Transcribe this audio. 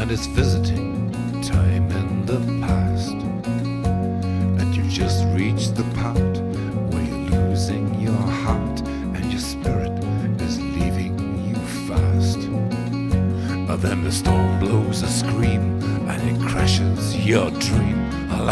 and it's visiting time in the past. And you just reached the part where you're losing your heart and your spirit is leaving you fast. Then the storm blows a scream and it crashes your